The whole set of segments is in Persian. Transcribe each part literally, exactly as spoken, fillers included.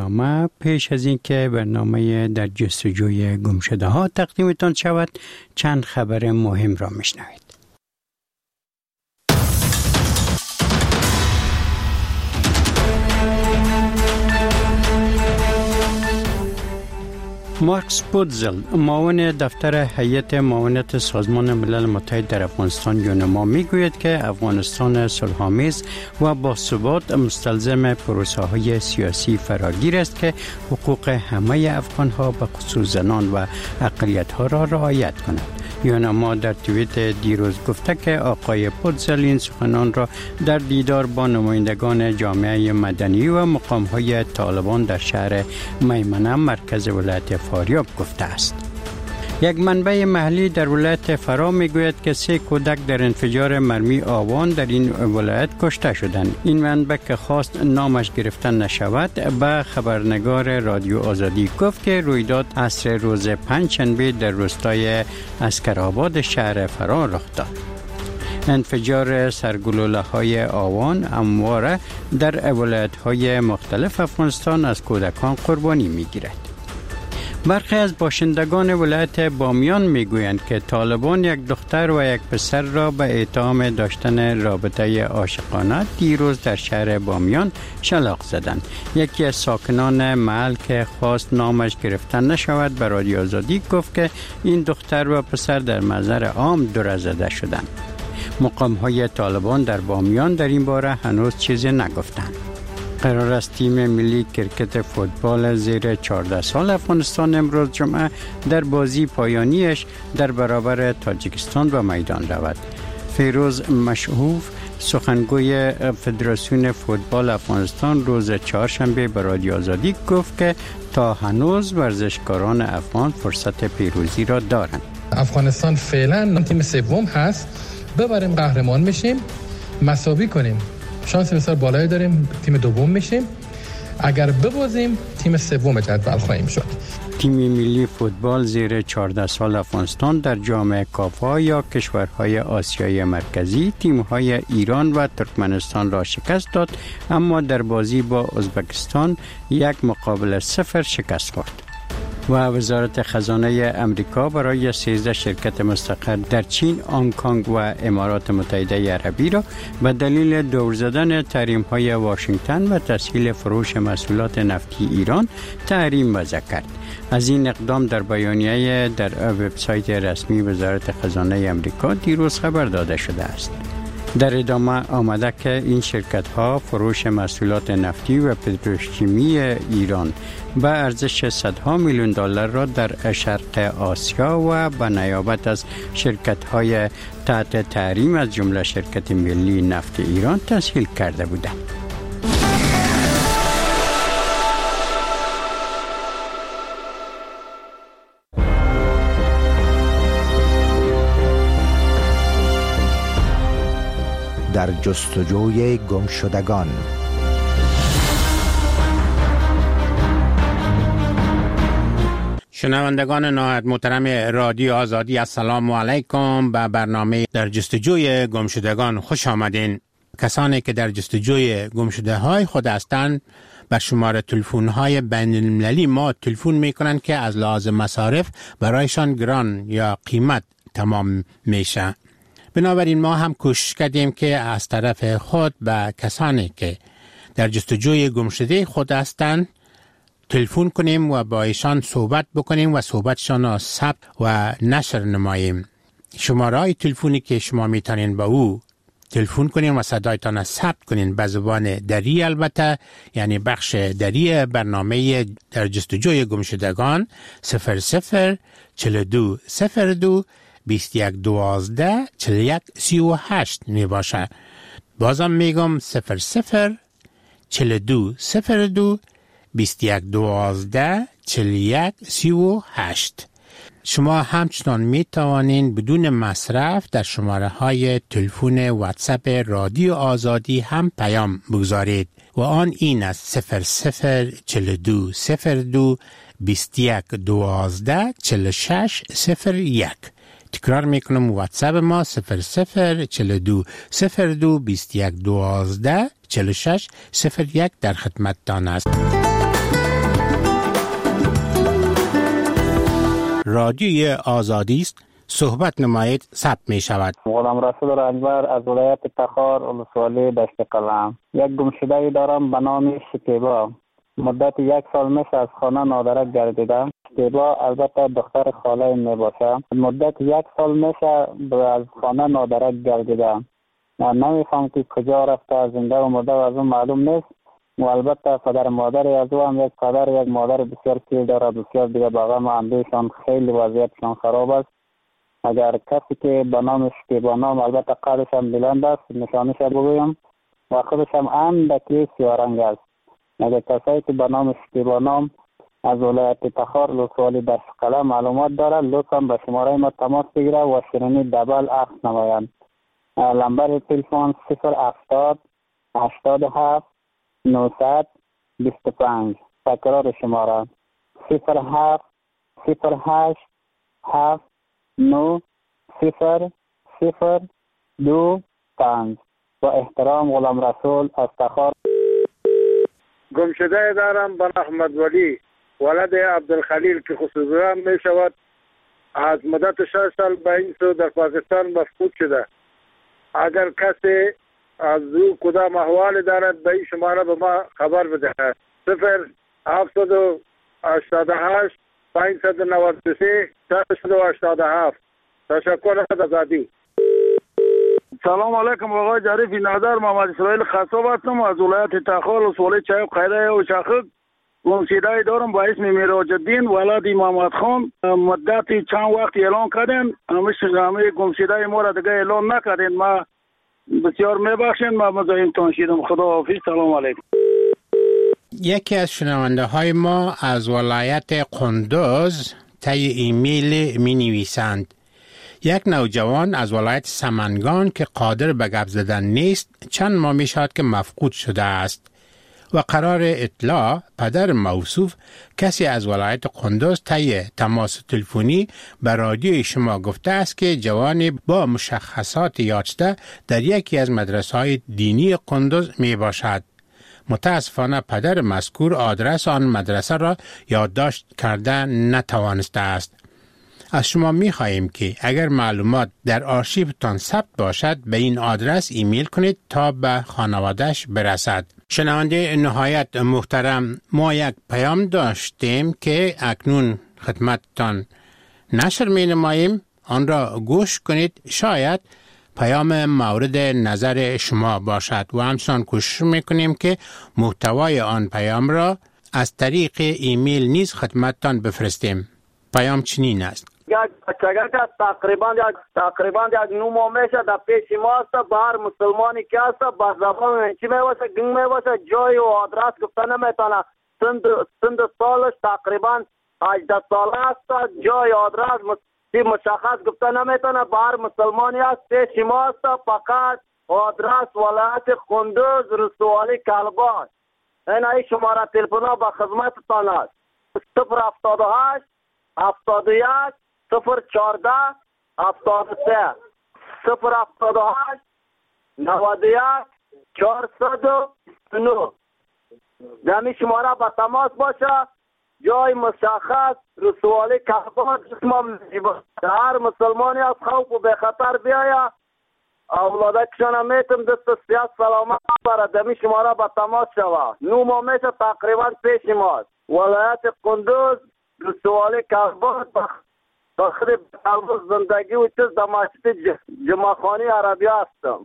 برنامه پیش از این که برنامه در جستجوی گمشده ها تقدیمتان شود چند خبر مهم را میشنوید. مارکس پودزل معاون دفتر هیئت معاونت سازمان ملل متحد در افغانستان یونما میگوید که افغانستان صلح‌آمیز و باثبات مستلزم پروسه های سیاسی فراگیر است که حقوق همه افغان ها به خصوص زنان و اقلیت ها را رعایت کند. یونما در توییت دیروز گفته که آقای پودزل این سخنان را در دیدار با نمایندگان جامعه مدنی و مقام های طالبان در شهر میمنه مرکز ولایت فاریاب گفته است. یک منبع محلی در ولایت فرا میگوید که سه کودک در انفجار مرمی آوان در این ولایت کشته شدند. این منبع که خواست نامش گرفته نشود به خبرنگار رادیو آزادی گفت که رویداد عصر روز پنجشنبه در روستای اسکرآباد شهر فرا رخ داد. انفجار سرگلوله های آوان همواره در ولایت های مختلف افغانستان از کودکان قربانی میگیرد. برخی از باشندگان ولایت بامیان میگویند که طالبان یک دختر و یک پسر را به اتهام داشتن رابطه عاشقانه دیروز در شهر بامیان شلاق زدند. یکی از ساکنان محل که خواست نامش گرفته نشود به رادیو آزادی گفت که این دختر و پسر در محضر عام دور زده شدند. مقام های طالبان در بامیان در این باره هنوز چیزی نگفتند. قرار است تیم ملی کرکت فوتبال زیر چهارده سال افغانستان امروز جمعه در بازی پایانیش در برابر تاجیکستان به میدان رود. فیروز مشهوف سخنگوی فدراسیون فوتبال افغانستان روز چهارشنبه به رادیو آزادی گفت که تا هنوز ورزشکاران افغان فرصت پیروزی را دارند. افغانستان فعلا تیم سوم هست، ببریم قهرمان میشیم، مساوی کنیم شانس بسیار بالایی داریم تیم دوم میشیم، اگر ببازیم تیم سوم جدول خواهیم شد. تیم ملی فوتبال زیر چهارده سال افغانستان در جام کافا یا کشورهای آسیای مرکزی تیم‌های ایران و ترکمنستان را شکست داد، اما در بازی با ازبکستان یک مقابل صفر شکست خورد. و وزارت خزانه امریکا برای سیزده شرکت مستقر در چین، هنگ کنگ و امارات متحده عربی را به دلیل دور زدن تحریم‌های واشنگتن و تسهیل فروش محصولات نفتی ایران تحریم وضع کرد. از این اقدام در بیانیه در وبسایت رسمی وزارت خزانه امریکا دیروز خبر داده شده است. در ادامه آمده که این شرکت ها فروش محصولات نفتی و پتروشیمی ایران به ارزش صدها میلیون دلار را در شرق آسیا و به نیابت از شرکت های تحت تحریم از جمله شرکت ملی نفت ایران تسهیل کرده بودند. در جستجوی گمشدگان. شنوندگان نهایت محترم رادیو آزادی، السلام علیکم. به برنامه در جستجوی گمشدگان خوش آمدین. کسانی که در جستجوی گمشده های خود هستند به شماره تلفن های بین المللی ما تلفن می کنند که از لحاظ مصارف برایشان گران یا قیمت تمام میشه. بنابراین ما هم کوشش کردیم که از طرف خود به کسانی که در جستجوی گمشده خود هستند تلفن کنیم و با ایشان صحبت بکنیم و صحبتشان را ثبت و نشر نماییم. شماره های تلفنی که شما میتونین با او تلفن کنین و صدایتان را ثبت کنین به زبان دری، البته یعنی بخش دری برنامه در جستجوی گمشدگان صفر صفر چهل و دو صفر دو بیست و یک دوازده چهل و یک سی و هشت می باشه. بازم میگم صفر صفر چهل و دو صفر دو بیست و یک دوازده چهل و یک سی و هشت. شما همچنان می توانین بدون مصرف در شماره های تلفن واتساپ رادیو آزادی هم پیام بگذارید و آن این است صفر صفر چهل و دو صفر دو بیست و یک دوازده چهل و شش صفر یک. تکرار میکنم واتساپ ما صفر صفر چهل و دو صفر دو بیست و یک دوازده چهل و شش صفر یک در خدمتتان است. رادیوی آزادی است صحبت نمایید ثبت می شود. غلام رسول رنجبر از ولایت تخار ولسوالی دشت قلم. یک گمشده دارم به نام شکیبا. مدت یک سال میشه از خانه نادرک گردیده. شکیبا البته دختر خاله می باشه. مدت یک سال میشه از خانه نادرک گردیده. نمیفهم که کجا رفته، زنده و مرده و از اون معلوم نیست. و البته پدر مادر از او هم یک پدر یک مادر بسیار پیر داره، بسیار دیگه باقی معندوشان خیلی وضعیتشان خراب است. اگر کسی که به نام شکیبا نام البته قدش هم بلند است نشانش بگویم و خودش هم اندکی سیارنگ است. اگر کسی که به نام شکیبا نام از ولایت تخار ولسوالی دشت قلم معلومات داره لطفا به شماره ما تماس بگیره و شیرینی دبل عکس نمایند. نمبر تلفن صفر هفتاد هشتاد و هفت نهصد و بیست و پنج. تکرار شماره صفر هفت صفر هشت هفت نو صفر صفر دو پنج. با احترام غلام رسول از تخار. گمشده دارم به احمد ولی ولد عبدالخلیل که خصوصا می شود از مدت شش سال به این سو در پاکستان مفقود شده. اگر کسی از او کدام احوال دارد به این شماره به ما خبر بدهد. صفر هفتصد و هشتاد و هشت پانصد و نود و سه سیصد و هشتاد و هفت. تشکر از آزادی. سلام علیکم آقای جریفی نظر. محمد اسماعیل خصاب هستم از ولایت تخار ولسوالی چایب خیره و شاخک. گمشده دارم با اسم میراج الدین ولد محمد خان. مدتی چند وقت اعلان کردن، همیشه همه گمشده ما را دیگه اعلان نکردن. ما بسیار میبخشین، ما مزاحم تان شدم. خدا حافظ. سلام علیکم. یکی از شنونده های ما از ولایت قندوز طی ایمیل می نویسند: یک نوجوان از ولایت سمنگان که قادر به گپ زدن نیست چند ماه می شود که مفقود شده است و قرار اطلاع پدر موصوف کسی از ولایت قندوز طی تماس تلفنی به رادیوی شما گفته است که جوانی با مشخصات یافته در یکی از مدرسه‌های دینی قندوز می باشد. متاسفانه پدر مذکور آدرس آن مدرسه را یادداشت کرده نتوانسته است. از شما می خواهیم که اگر معلومات در آرشیوتان ثبت باشد به این آدرس ایمیل کنید تا به خانواده‌اش برسد. شنونده نهایت محترم، ما یک پیام داشتیم که اکنون خدمتتان نشر می نماییم. آن را گوش کنید، شاید پیام مورد نظر شما باشد و همچنان کوشش می کنیم که محتوای آن پیام را از طریق ایمیل نیز خدمتتان بفرستیم. پیام چنین است: یک بچگه که تقریبا یک تقریبا یک نو ماه میشه در پیش ما است. بر مسلمانی که است با زبان چی میواسه گنگ میواسه جای و آدرس گفته نمیتونه. سند سند سالش تقریبا هجده ساله است. جای آدرس مشخص گفته نمیتونه. بر مسلمانی است پیش ما است. فقط آدرس ولایت قندوز ولسوالی کلبات. این ای شماره تلفن ها به خدمتتان است: صفر هفتاد و هشت هفتاد و یک صفر چهارده هفتاد و سه صفر هفتاد و هشت نود و یک چهارصد و نه. دمی شماره به تماس باشه. جای مشخص رسوالی کلبات اسمم هر مسلمانی از خوف و به خطر بیاید. اولاده کشان میتم دست سیاست سلامت برد. دمی شماره به تماس شود. نو ما میشه تقریبا پیش ماست. ولایت قندوز رسوالی کلبات بخیر قلب زندگی و چیز در مسجد جمعخانی عربی هستم.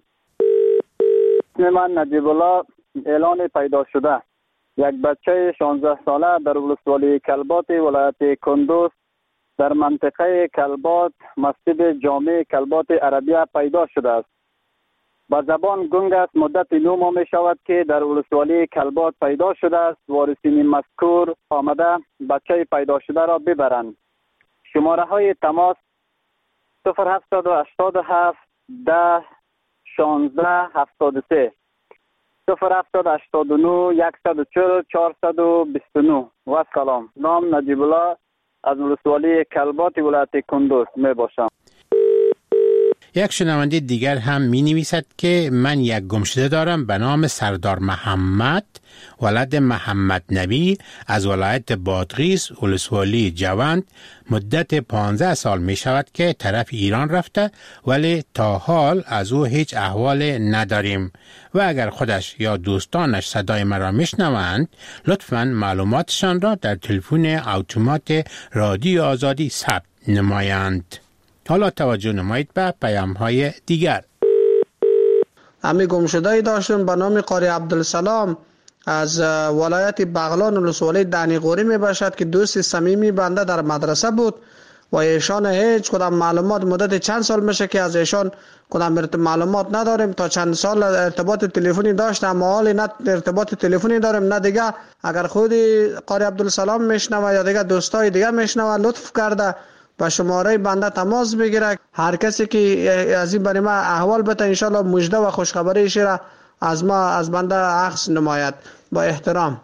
من نجیب الله اعلان پیدا شده. یک بچه شانزده ساله در ولسوالی کلبات ولایت قندوز در منطقه کلبات مسجد جامع کلبات عربی پیدا شده است. با زبان گنگ است. مدت نو ماه می شود که در ولسوالی کلبات پیدا شده است. وارثین مذکور آمده بچه پیدا شده را ببرند. شماره های تماس صفر هفتاد و هشتاد و هفت ده شانزده هفتاد و سه صفر هفتاد هشتاد و نه یکصد و چهل چهارصد و بیست و نه. و سلام. نام نجیب الله از ولسوالی کلبات ولایت قندوز می باشم. یک شنونده دیگر هم می نویسد که من یک گمشده دارم به نام سردار محمد ولد محمد نبی از ولایت بادغیس ولسوالی جوند. مدت پانزده سال می شود که طرف ایران رفته ولی تا حال از او هیچ احوال نداریم و اگر خودش یا دوستانش صدای مرا میشنوند لطفاً معلوماتشان را در تلفن اتومات رادیو آزادی ثبت نمایند. حالا توجه نمایید به پیام های دیگر. امی گمشده‌ای داشتم به نام قاری عبدالسلام از ولایت بغلان ولسوالی دنیقوری می باشد که دوست صمیمی بنده در مدرسه بود و ایشان هیچ کدام معلومات مدت چند سال میشه که از ایشان کدام معلومات نداریم. تا چند سال ارتباط تلفنی داشتم اما حالی نه ارتباط تلفنی داریم نه دیگه. اگر خودی قاری عبدالسلام میشنوه یا دیگه دوستای دیگه میشنوه لطف کرده با شماره بنده تماس بگیره. هر کسی که از این برای ما احوال بده ان شاء الله مژده و خوشخبری را از ما از بنده اخذ نماید. با احترام.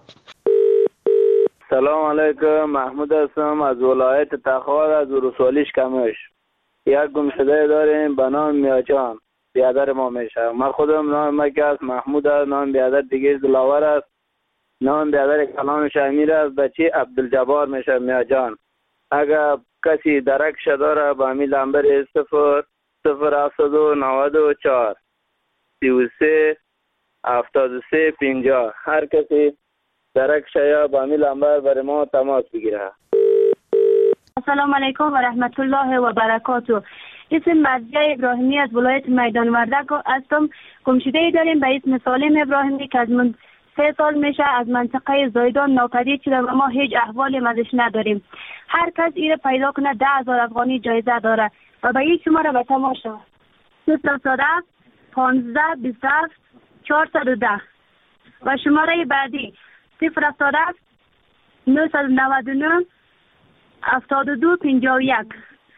سلام علیکم، محمود هستم از ولایت تخار از ولسوالی کمش. یک گمشده داریم به نام میاجان، بیادر ما میشه. من خودم نام مکه است، محمود است. نام بیادر دیگه دلاور است. نام بیادر کلانش امیر است. بچه عبدالجبار میشه میاجان. اگر کسی درکش داره با می لنبر صفر صفر هفتاد و نود و چهار سی و سه هفتاد و سه پنجاه هر کسی درکش یا با می لنبر برای ما تماس بگیره. السلام علیکم و رحمت الله و برکاته. اسم مرضیه ابراهیمی از ولایت میدان وردک هستم. گمشده داریم به اسم سالم ابراهیمی که از من سه سال میشه از منطقه زایدان ناپدید شده و ما هیچ احوالی ازش نداریم. هر کس ایره پیدا کنه ده هزار افغانی جایزه داره و به این شماره به تماشا صفر صد پانزده بیست و هفت چهارصد و ده و شماره بعدی صفر صد نهصد و نود و نه هفتاد و دو پنجاه و یک.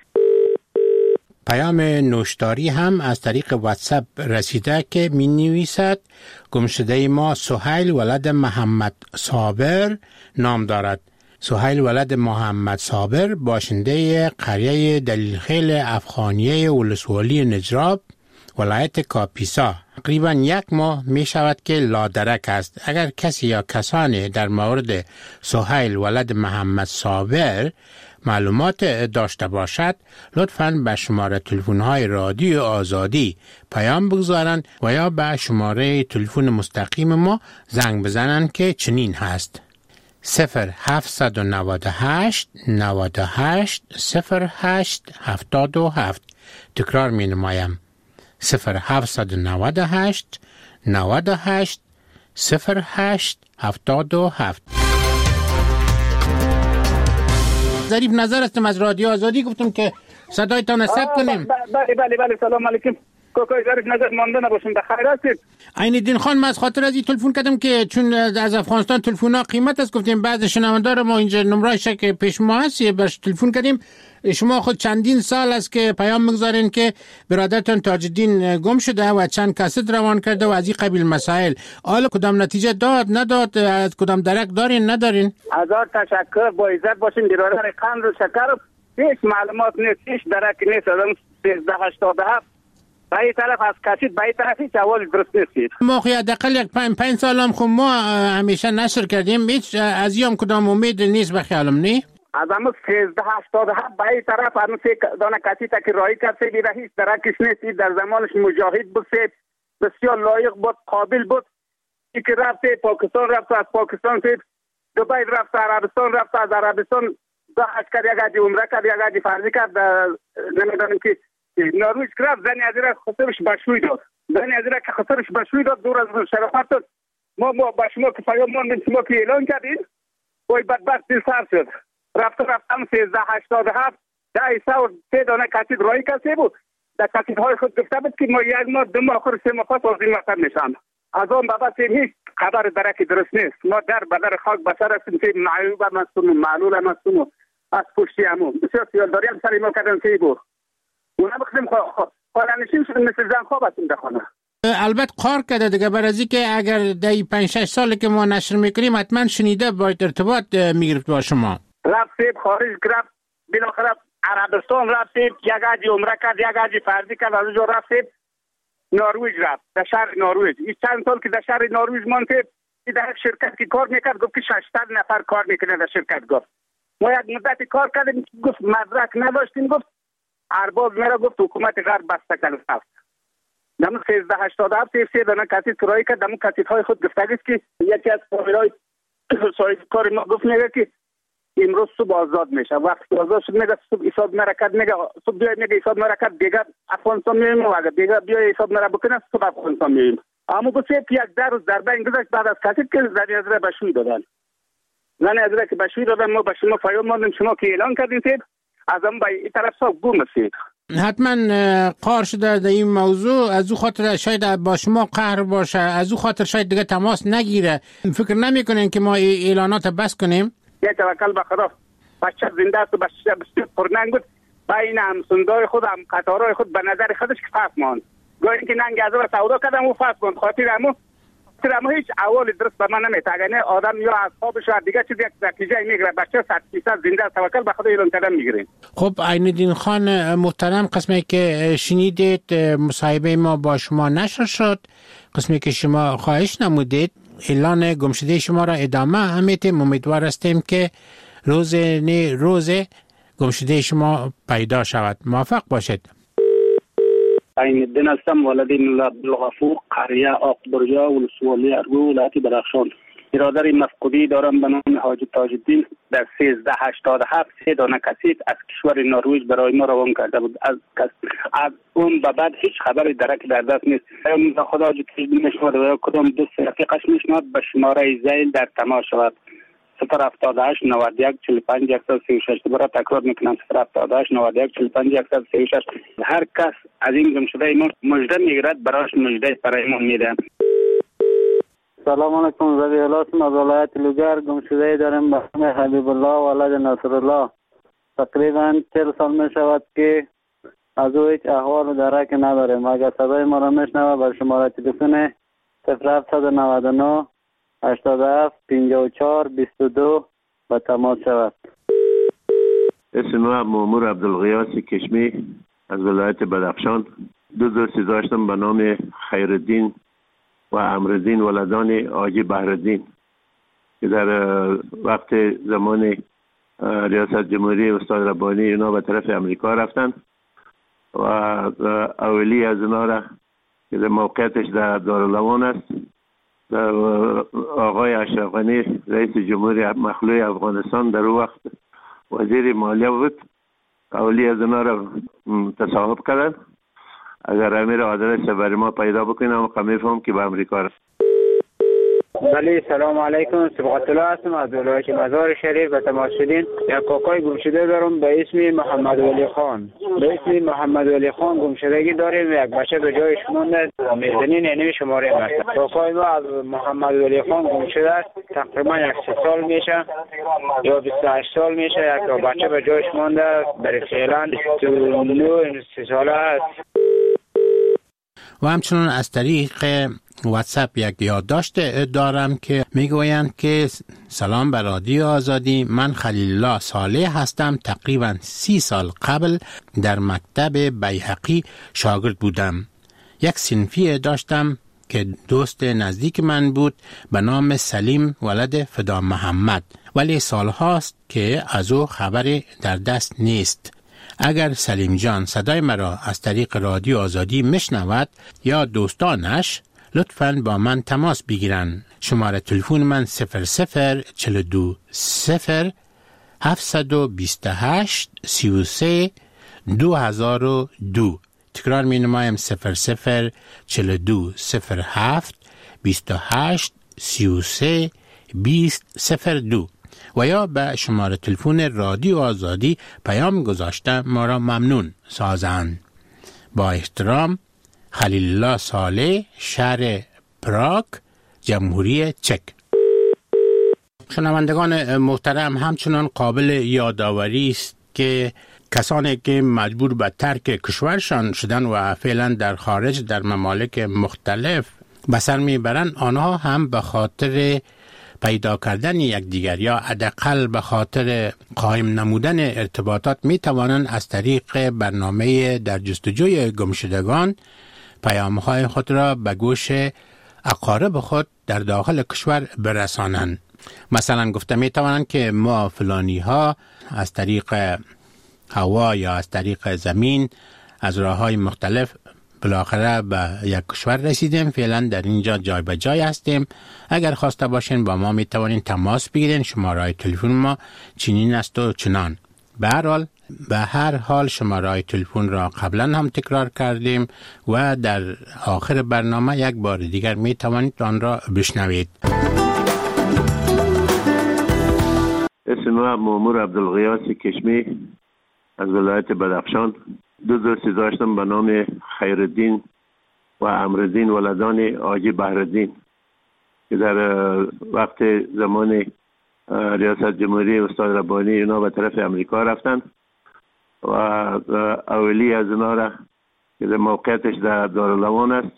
پیام نوشتاری هم از طریق واتساپ رسیده که می نویسد گمشده ما سهیل ولد محمد صابر نام دارد. سهیل ولد محمد صابر باشنده قریه دلیلخیل افغانیه ولسوالی نجراب ولایت کاپیسا تقریبا یک ماه می شود که لادرک است. اگر کسی یا کسانی در مورد سهیل ولد محمد صابر معلومات داشته باشد لطفاً به شماره تلفن‌های رادیو آزادی پیام بگذارند و یا به شماره تلفن مستقیم ما زنگ بزنند که چنین هست: صفر هفت نه هشت نه هشت صفر هشت هفتاد و هفت. تکرار می نمایم: صفر هفت نه هشت نه هشت صفر هشت هفتاد و هفت. ظریف نظر هستم از رادیو آزادی، گفتم که صدایتان ثبت کنیم. بله بله بله سلام علیکم. کوکای ظریف نظر مانده نباشین، بخیر هستید؟ عین الدین خان، من از خاطر از این تلفن کردم که چون از افغانستان تلفن‌ها قیمت است، گفتیم بعض شنوندار ما اینجا نمره‌اش که پیش ما هست برش تلفن کردیم. شما خود چندین سال است که پیام میگذارین که برادرتون تاج الدین گم شده و چند کاست روان کرده و از این قبیل مسائل. حالا کدام نتیجه داد نداد؟ از کدام درک دارین ندارین؟ هزار تشکر، با عزت باشین. برادر قند و شکر هیچ معلومات نیست، هیچ درک نیست. آدم سیزده هشتاد و هفت به این طرف از کشید به این طرف هیچ اول درست نیستید. ما خیلی حداقل یک پنج پنج سال هم خب ما همیشه نشر کردیم، هیچ از یام کدام امید نیست به خیالم نی. از همون سیزده هشتاد و هفت به این طرف همون سه دانه کسی تا که رایی کرد سیدی را هیچ درکش نیستید. در زمانش مجاهد بود، سید بسیار لایق بود، قابل بود. ای که رفت پاکستان رفت، از پاکستان سید دبی رفت، عربستان رفت، از عربستان دا حج کرد، یک حج عمره کرد، یک حج فرضی کرد. نمیدانم که نروژ رفت، زنی از را خسرش بشوی داد، زنی از را که خسرش بشوی داد دور از شرافت داد. ما ما با شما که پیام ماندیم، شما که اعلان کردین وای بدبخت دل سر شد. رفت رفتم سیزده هشتاد و هفت ده ایسا و سه دانه کسید رایی کسی بود. در کسیدهای خود گفته بود که ما یک ماه دو ماه آخر سه ماه پس از این وطن میشم. از آن بابا سیم هیچ خبر درکی درست نیست. ما در بدر خاک بسر هستیم که معیوب هم هستیم و معلول هم هستیم و از پشتی همون بسیار سیالداری هم سری ما کردن که بود. اونا بخدیم خالنشین شدیم مثل زن خواب هستیم در خانه. البته قار کرده دیگه، برای که اگر دی پنج شش ساله که ما نشر میکنیم حتما شنیده باید ارتباط میگرفت با شما. رفت سیب خارج گرفت، بالاخره عربستان رفتیم، یک حج عمره کرد، یک حج فرضی کرد، از اونجا رفتیم نروژ رفت، در شهر نروژ. این چند سال که در شهر نروژ ماندیم، در شرکت که کار میکرد گفت که ششصد نفر کار میکنه در شرکت. گفت ما یک مدت کار کردیم، گفت مدرک نداشتیم، گفت ارباب میرا گفت حکومت غرب بسته کرد. دم سیزده هشتاد هفت سه دانه کتیف کرایه کرد، دم کتیف های خود گفتگی است که یکی از فامیلای صاحب کار ما گفت میگه که امروز صبح آزاد میشه. وقتی آزاد شد میگه صبح حساب نرکت، میگه صبح بیاید میگه حساب نرکت دیگه افغانستان میایم، و اگه دیگه بیاید حساب نرا بکنه صبح افغانستان میایم. اما گفت یک در روز در بین گذشت بعد از کتیف که زنی از را بشوی دادن. زنی از را که بشوی دادن ما به شما پیام ماندیم، شما که اعلان کردین از هم به این طرف صاحب گم هستید. حتما قار شده در این موضوع، از او خاطر شاید با شما قهر باشه، از او خاطر شاید دیگه تماس نگیره. فکر نمیکنین که ما اعلانات بس کنیم؟ یک توکل به خدا، بچه زنده است و بچه بسیار پرننگ بود، بین همسندای خود هم قطارهای خود به نظر خودش که فرق ماند. گاهی اینکه ننگ از و سودا کردم و فرق ماند، خاطر امو خاطر امو هیچ اول درست به من نمیتگنه. آدم یا از خوابش و دیگه چیز یک نتیجه میگیره. بچه صد فیصد زنده است، توکل به خدا اعلان کردن میگیریم. خب عین‌الدین خان محترم، قسمی که شنیدید مصاحبه ما با شما نشر شد، قسمی که شما خواهش نمودید اعلان گمشده شما را ادامه همیتیم. امیدوار هستیم که روز نه روز گمشده شما پیدا شود. موفق باشید. عین‌الدین هستم، ولدین عبدالغفور، قریه آقبرجا، ولسوالی ارگو، ولایت بدخشان. برادر مفقودی دارم به نام حاجی تاج الدین، در سیزده هشتاد هفت سه دانه کتیف از کشور نروژ برای ما روان کرده بود. از از اون به بعد هیچ خبری درک در دست نیست. خدا حاجی تاج الدین میشود و کدام دوست رفیقش میشود به شماره زیل در تماس شود. صفر هفتاد و هشت نود و یک چهل و پنج صد و سی و شش. دوباره تکرار میکنم، صفر هفتاد و هشت نود و یک چهل و پنج صد و سی و شش. هر کس از این گمشده ما مژده میگیرد برایش مژده برایمون میده. سلام علیکم، رضی الله اسم از ولایت لوگر. گمشده داریم به اسم حبیب الله ولد نصر الله. تقریبا چهل سال می شود که از او هیچ احوال و درک نداریم. اگر صدای ما را میشنوه بر شماره تلفن صفر هفت نود و نه هشتاد و هفت پنجاه و چهار بیست و دو به تماس شود. اسم ما مامور عبدالغیاس کشمی از ولایت بدخشان. دو دوستی داشتم به نام خیرالدین و امرالدین ولدان حاجی بهرالدین که در وقت زمان ریاست جمهوری استاد ربانی اینا به طرف امریکا رفتن و اولی از اینا را که در موقعیتش در دارالعوان است، آقای اشرف غنی رئیس جمهوری مخلوع افغانستان در اون وقت وزیر مالیه بود، اولی از اینا را تصاحب کردن. اگر امیر آدرس برای ما پیدا بکنم و میفهم که به امریکا رفت. بله، سلام علیکم، صبغت الله هستم از ولایت مزار شریف. به تماس شدین. یک کاکای گمشده دارم به اسم محمد ولی خان. به اسم محمد ولی خان گمشدگی داریم. یک بچه به جایش مونده، میزنین یعنی شماره هست. کاکای ما از محمد ولی خان گمشده است، تقریبا یک سه سال میشه یا بیست و هشت سال میشه. یک بچه به جایش مونده، برای فعلا بیست و نه سه ساله است. و همچنان از طریق واتساپ یک یادداشت دارم که میگویند که سلام بر رادیو آزادی، من خلیل الله صالح هستم. تقریبا سی سال قبل در مکتب بیهقی شاگرد بودم. یک صنفی داشتم که دوست نزدیک من بود به نام سلیم ولد فدا محمد، ولی سالهاست که از او خبری در دست نیست. اگر سلیم جان صدای مرا از طریق رادیو آزادی میشنود یا دوستانش، لطفاً با من تماس بگیرن. شماره تلفن من صفر صفر چهل و دو صفر هفتصد و بیست و هشت سی و سه دو هزار و دو. تکرار می نمایم صفر صفر چهل و دو صفر هفت بیست و هشت سی و سه بیست صفر دو و یا به شماره تلفن رادیو آزادی پیام گذاشته ما را ممنون سازند. با احترام، خلیل الله صالح، شهر پراگ، جمهوری چک. شنوندگان محترم، همچنان قابل یادآوری است که کسانی که مجبور به ترک کشورشان شدن و فعلا در خارج در ممالک مختلف به سر میبرند، آنها هم به خاطر پیدا کردن یکدیگر یا حداقل به خاطر قائم نمودن ارتباطات می توانند از طریق برنامه در جستجوی گمشدگان پیام‌های خود را به گوش اقارب خود در داخل کشور برسانند. مثلا گفته می توانند که ما فلانی ها از طریق هوا یا از طریق زمین از راه‌های مختلف بالاخره به یک کشور رسیدیم، فعلا در اینجا جای به جای هستیم. اگر خواسته باشین با ما می توانین تماس بگیرین. شماره تلفن ما چنین است و چنان. به هر حال به هر حال شماره تلفن را قبلا هم تکرار کردیم و در آخر برنامه یک بار دیگر می توانید آن را بشنوید. اسم ما مامور عبدالغیاث کشمی از ولایت بدخشان. دو دوستی داشتم به نام خیرالدین و امرالدین ولدان حاجی بهرالدین که در وقت زمان ریاست جمهوری استاد ربانی اینا به طرف امریکا رفتن و اولی از اینا را که در موقعیتش در دارالمان است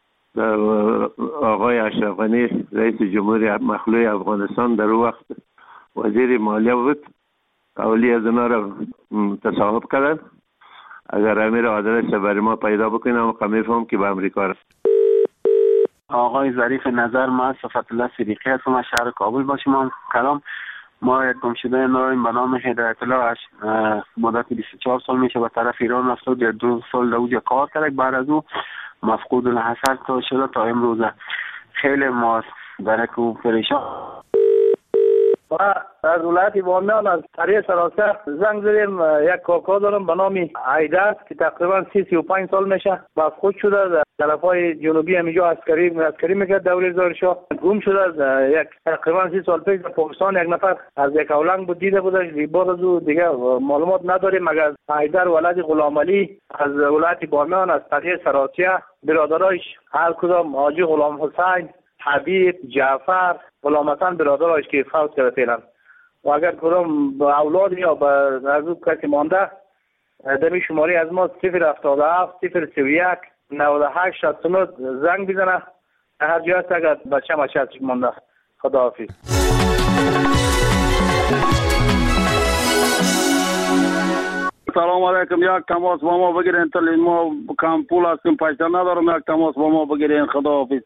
آقای اشرف غنی رئیس جمهوری مخلوع افغانستان در اون وقت وزیر مالیه بود. اولی از اینا را تصاحب کردن. اگر امیر آدرس برای ما پیدا بکنیم اما میفهم که به امریکا رفت. آقای ظریف نظر، ما صفت الله صدیقی هستم از شهر کابل با شما کلام. ما یک گمشده داریم به نام هدایت الله، مدت بیست و چهار سال میشه به طرف ایران رفته، در دو سال در اونجا کار کرد. بعد از او مفقود الحصر تا شده تا امروز. خیلی ما برای که پریشان و از ولایت بامیان از طریق سراسر زنگ زدیم. یک کاکا دارم به نام عیدر که تقریبا سی سی و پنج سال میشه مفقود شده در طرفای جنوبی همینجا عسکری عسکری میکرد دوره زارشاه. گم شده یک تقریبا سی سال پیش در پاکستان. یک نفر از یک اولنگ بود دیده بودش. بعد از او دیگه معلومات نداریم مگر عیدر ولد غلام علی از ولایت بامیان از طریق سراسیه برادرایش هر کدام حاجی غلام حسین، حبیب، جعفر، غلام حسن برادرایش که فوت کرده فعلا. و اگر کدام اولاد یا به از او کسی مانده دمی شماری از ما صفر هفتاد و هفت صفر سی و یک نود و هشت شصت و نه زنگ بزنه. هر جای است اگر بچه مچه هستش مانده. خداحافظ. سلام علیکم. یک تماس با ما بگیرین. تا ما کم پول هستیم پیسه ندارم. یک تماس با ما بگیرین. خداحافظ.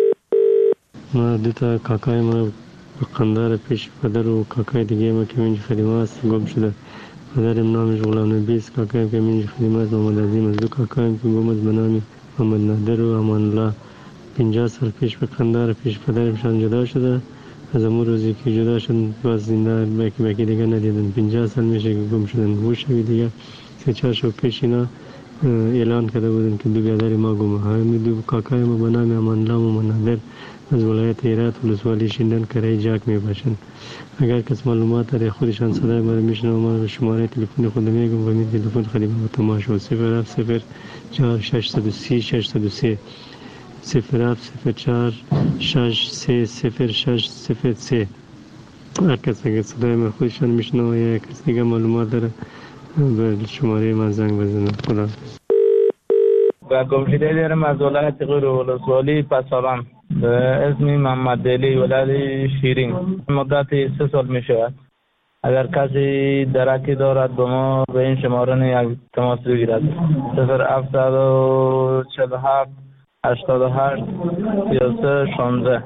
ما دوتا کاکای ما قندار پیش پدر و کاکای دیگه ما که منج خدمه است گم شده. پدرم نامش غلام نبی است، کاکایم که منج خدمه است محمد عظیم است. دو کاکایم که گم است به نام محمد نادر و امان الله. پنجاه سال پیش به قندار پیش پدرمشان جدا شده. از امور روزی که جدا شد باز زنده باکی باکی دیگه ندیدن. پنجاه سال میشه که گم شدن. گوشوی دیگه سه چهار شو پیش اینا اعلان کرده بودن که دو برادر ما گم. همین دو کاکای ما به نام امان الله و محمد نادر از ولایت هرات ولسوالی شیندن کرای جاک می باشند. اگر کس معلومات داره خودشان صدای ما رو میشنوه ما به شماره تلفن خود میگم و می تلفن خدمت با تماس و صفر هفت صفر چهار ششصد و سی ششصد و سه صفر هفت صفر چهار شش سه صفر شش صفر سه. هر کس اگر صدای ما خودشان میشنوه یا کس دیگه معلومات داره به شماره من زنگ بزنه. خدا و گمشده دارم از ولایت غیر ولسوالی پسابان به اسم محمد علی ولد شیرین. مدت سه سال می شود. اگر کسی درکی دارد به ما به این شماره یک تماس بگیرد. صفر هفتصد و چهل و هفت هشتاد و هشت سی و سه شانزده.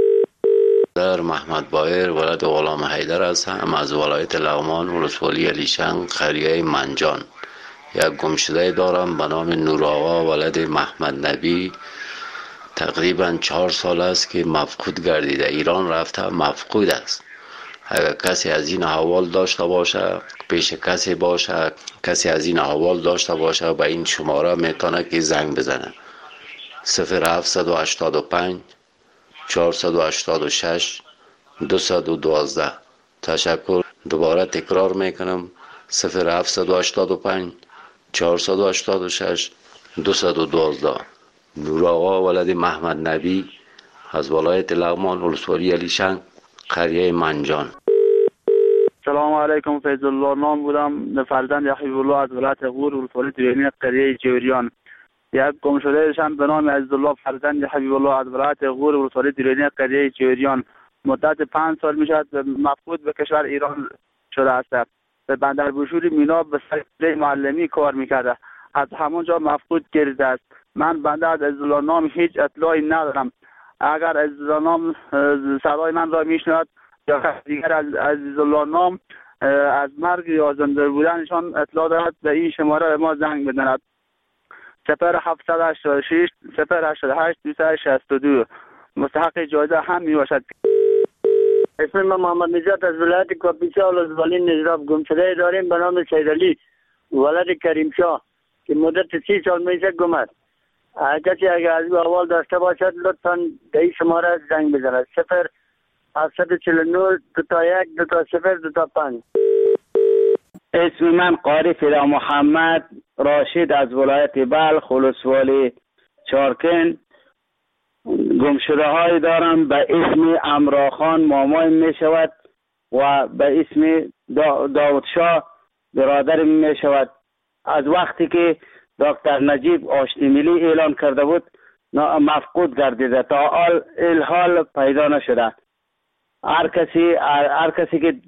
در محمد بایر ولد غلام حیدر هستم از ولایت لغمان ولسوالی علیشنگ قریه منجان. یک گمشده دارم به نام نور آقا ولد محمد نبی. تقریبا چهار سال است که مفقود گردیده. ایران رفته مفقود است. اگر کسی از این احوال داشته باشه، پیش کسی باشه، کسی از این احوال داشته باشه به این شماره میتونه که زنگ بزنه. صفر هفتصد و هشتاد و پنج چهارصد و هشتاد و شش دویست و دوازده. تشکر. دوباره تکرار میکنم. صفر هفتصد و هشتاد و پنج چهارصد و هشتاد و شش دویست و دوازده. نور آقا ولد محمد نبی از ولایت لغمان ولسوالی علیشنگ قریه منجان. سلام علیکم. فیض الله نام بودم، فرزند حبیب الله از ولایت غور ولسوالی دیرینی قریه جوریان. یک گمشده شم به نام عزیزالله فرزند حبیب الله از ولایت غور ولسوالی دیرینی قریه جوریان. مدت پنج سال می شود مفقود به کشور ایران شده است. به بندر بوشوری مینا به سر معلمی کار میکرده، از همونجا مفقود گردیده است. من بنده از عزیزالله نام هیچ اطلاعی ندارم. اگر عزیزالله نام صدای من را میشنود یا دیگر از عزیزالله نام از مرگ یا زنده بودنشان اطلاع دارد به این شماره ما زنگ بزند: صفر هفتصد و هشتاد و شش صفر هشتاد و هشت دویست و شصت و دو. مستحق جایزه هم می باشد. اسم من محمد نجات از ولایت کاپیسا ولسوالی نجراب. گمشده داریم به نام سیدعلی ولد کریم شاه که مدت سی سال میشه گم است. کسی اگر از احوال داشته باشد لطفا به این شماره زنگ بزند: صفر هفتصد و چهل و نه دو تا یک دو تا صفر دو تا پنج. اسم من قاری فدا محمد راشد از ولایت بلخ ولسوالی چارکن. گمشده های دارم به اسم امراخان مامای می شود و به اسم دا داود شاه برادر می شود. از وقتی که دکتر نجیب آشتی ملی اعلان کرده بود مفقود گردیده، تا حال الحال پیدا نشده. هر کسی هر کسی که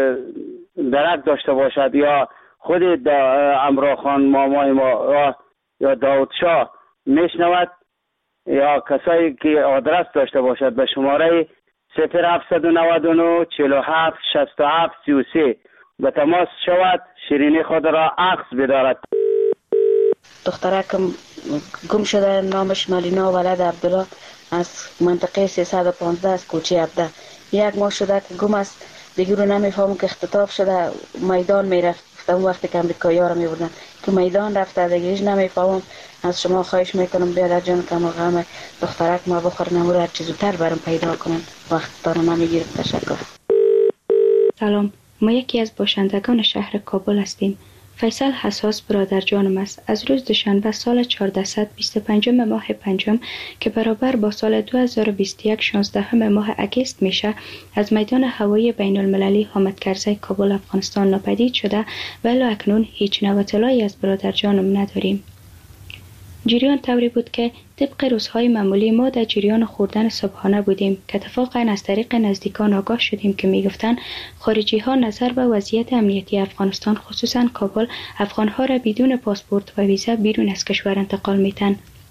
درک داشته باشد یا خود امراخان مامای ما یا داود شاه میشنود یا کسایی که آدرس داشته باشد به شماره صفر هفتصد و نود و نه چهل و هفت شصت و هفت سی و سه به تماس شود. شیرینی خود را عکس بدارد. دخترکم گم شده، نامش ملینا ولد عبدالله از منطقه سیصد و پانزده از کوچه عبده. یک ماه شده که گم است، دیگه رو نمیفهمم که اختطاف شده میدان میرفت. اون وقتی که امریکایی ها رو میبردن که میدان رفته، دیگه هیچ نمیفهمم. از شما خواهش میکنم بیادر جان که ما غم دخترک ما بخور نمور هر چیز زودتر برام پیدا کنن. وقت دارم نمیگیرم. تشکر. سلام، ما یکی از باشندگان شهر کابل هستیم. فیصل حساس برادر جانم است. از روز دوشنبه سال چهاردهصد و بیست و پنجم ماه پنجم که برابر با سال دو هزار و بیست و یک شانزدهم ماه اگست میشه، از میدان هوایی بین المللی حامد کرزی کابل افغانستان ناپدید شده و الی اکنون هیچ نوع اطلاعی از برادر جانم نداریم. جریان طوری بود که طبق روزهای معمولی ما در جریان خوردن صبحانه بودیم که اتفاقا از طریق نزدیکان آگاه شدیم که میگفتن خارجی ها نظر به وضعیت امنیتی افغانستان خصوصا کابل افغان ها را بدون پاسپورت و ویزا بیرون از کشور انتقال میتن.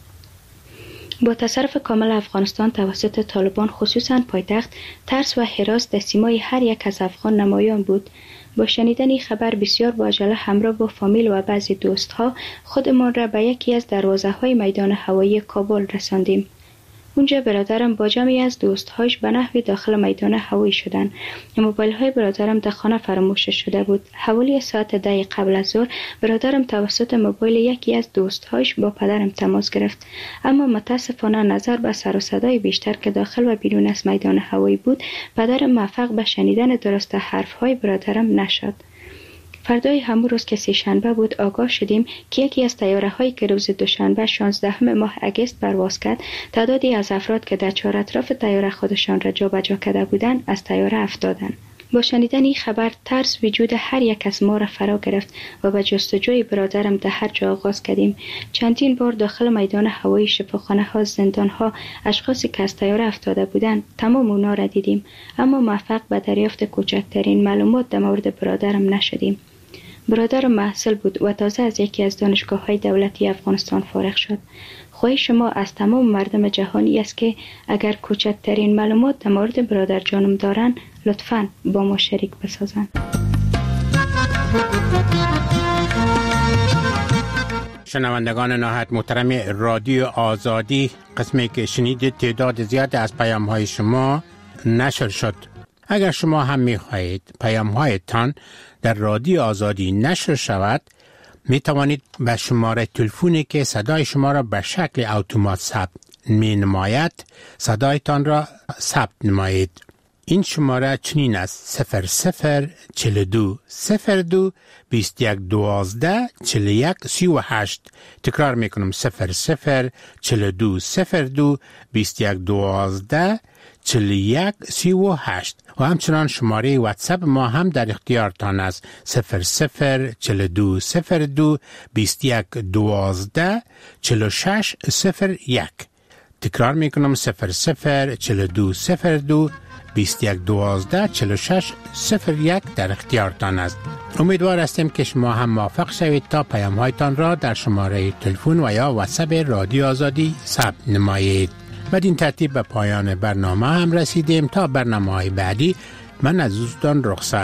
با تصرف کامل افغانستان توسط طالبان خصوصا پایتخت، ترس و هراس در سیمای هر یک از افغان نمایان بود. با شنیدن این خبر بسیار با عجله همراه با فامیل و بعضی دوستها خودمان را به یکی از دروازه های میدان هوایی کابل رساندیم. اونجا برادرم با جمعی از دوستهاش به نحوی داخل میدان هوایی شدند. موبایل های برادرم در خانه فراموش شده بود. حوالی ساعت ده قبل از ظهر برادرم توسط موبایل یکی از دوستهاش با پدرم تماس گرفت، اما متاسفانه نظر به سر و صدای بیشتر که داخل و بیرون از میدان هوایی بود، پدرم موفق به شنیدن درست حرف های برادرم نشد. فردای همون روز که سه شنبه بود آگاه شدیم که یکی از طیاره هایی که روز دوشنبه شانزدهم ماه اگست پرواز کرد، تعدادی از افراد که در چهار اطراف طیاره خودشان را جابجا کرده بودند از طیاره افتادند. با شنیدن این خبر ترس وجود هر یک از ما را فرا گرفت و به جستجوی برادرم در هر جا آغاز کردیم. چندین بار داخل میدان هوایی، شفاخانه ها، زندان ها، اشخاصی که از طیاره افتاده بودند تمام اونا را دیدیم، اما موفق به دریافت کوچکترین معلومات در مورد برادرم نشدیم. برادرم محصل بود و تازه از یکی از دانشگاه‌های دولتی افغانستان فارغ شد. خواهش ما از تمام مردم جهانی است که اگر کوچکترین معلومات در مورد برادر جانم دارن لطفاً با ما شریک بسازن. شنوندگان نهایت محترم رادیو آزادی، قسمی که شنیدید تعداد زیاد از پیام‌های شما نشر شد. اگر شما هم می‌خواهید پیام‌هایتان در رادیو آزادی نشر شود، می توانید به شماره تلفنی که صدای شما را به شکل اتومات ثبت می نماید صدایتان را ثبت نمایید. این شماره چنین است: صفر صفر چهل و دو صفر دو بیست و یک دوازده چهل و یک سی و هشت. تکرار می کنم: صفر صفر چهل و دو صفر دو بیست و یک دوازده چهل و یک سی و هشت. و همچنان شماره واتساپ ما هم در اختیارتان است: صفر صفر چهل و دو صفر دو بیست و یک دوازده چهل و شش صفر یک. تکرار می کنم: صفر صفر چهل و دو صفر دو بیست و یک دوازده چهل و شش صفر یک در اختیارتان است. امیدوار هستیم که شما هم موافق شوید تا پیام هایتان را در شماره تلفن و یا واتساپ رادیو آزادی ثبت نمایید. بدین ترتیب به پایان برنامه هم رسیدیم. تا برنامه های بعدی من از دوستان رخصت